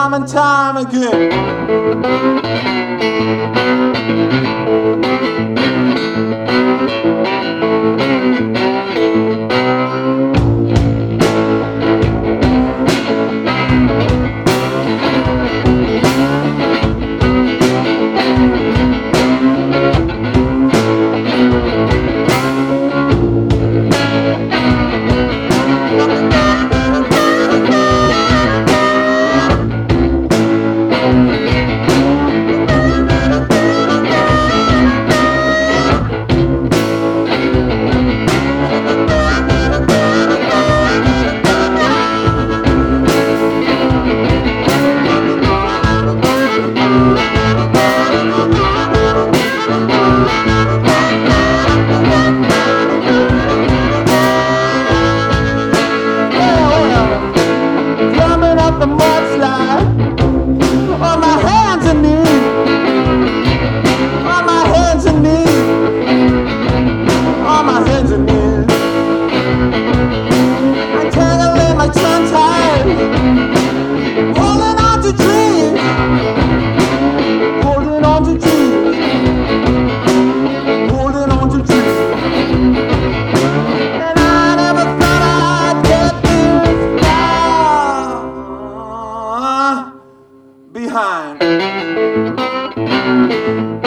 time and time again. The mudslide on my hands and knees, on my hands and knees, on my hands and knees. I'm tangling my tongue tied, holding on to dreams, holding on to dreams, holding on to dreams. And I never thought I'd get this far behind.